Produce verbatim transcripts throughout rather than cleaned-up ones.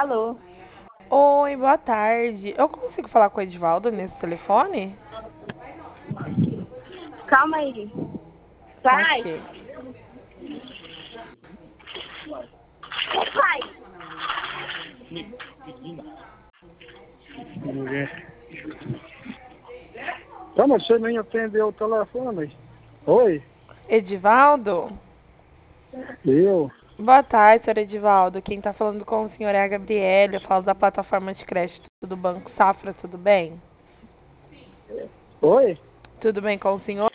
Alô? Oi, boa tarde. Eu consigo falar com o Edivaldo nesse telefone? Calma aí. Sai. Ok. Sai. Mulher. Tá, mas você nem atendeu o telefone. Oi? Edivaldo? Eu? Boa tarde, senhor Edivaldo. Quem tá falando com o senhor é a Gabriela. Eu falo da plataforma de crédito do Banco Safra, tudo bem? Oi? Tudo bem com o senhor?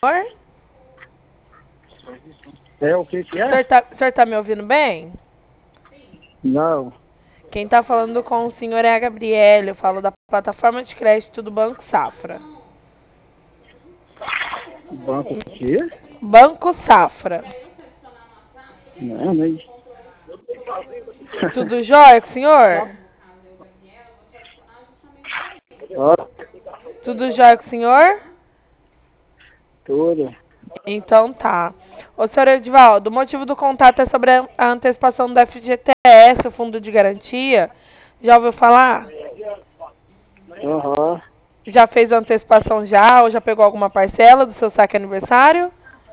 É o que que O senhor é? tá, o senhor tá me ouvindo bem? Não. Quem tá falando com o senhor é a Gabriela. Eu falo da plataforma de crédito do Banco Safra. Banco o quê? Banco Safra. Não, nem. Tudo jóia com o senhor? Ó, Tudo jóia com o senhor? tudo. Então tá. Ô, senhor Edivaldo, o motivo do contato é sobre a a antecipação do F G T S, o Fundo de Garantia. Já ouviu falar? Aham. Já fez a antecipação já? Ou já pegou alguma parcela do seu saque aniversário?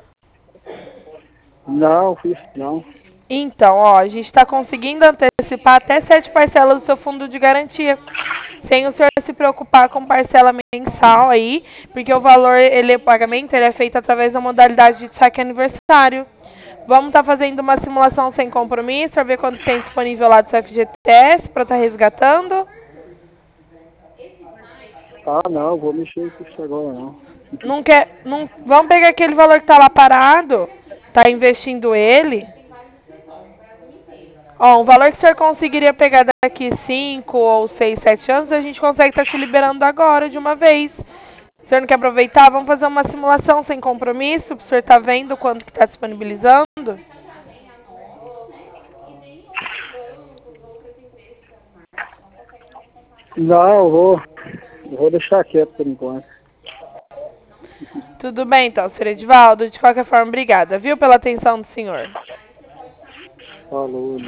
Não, fiz não. Então, ó, a gente está conseguindo antecipar até sete parcelas do seu fundo de garantia. Sem o senhor se preocupar com parcela mensal aí, porque o valor, ele, o pagamento, ele é feito através da modalidade de saque aniversário. Vamos estar fazendo uma simulação sem compromisso, para ver quanto tem disponível lá do seu F G T S, para estar resgatando. Ah, não, vou mexer com isso agora não. Não quer, não, vamos pegar aquele valor que está lá parado, tá investindo ele. Ó, um valor que o senhor conseguiria pegar daqui cinco ou seis, sete anos, a gente consegue estar te liberando agora de uma vez. O senhor não quer aproveitar? Vamos fazer uma simulação sem compromisso, para o senhor estar vendo quanto que está disponibilizando. Não, eu vou. Eu vou deixar quieto por enquanto. Tudo bem, então, senhor Edivaldo. De qualquer forma, obrigada, viu, pela atenção do senhor. Falou.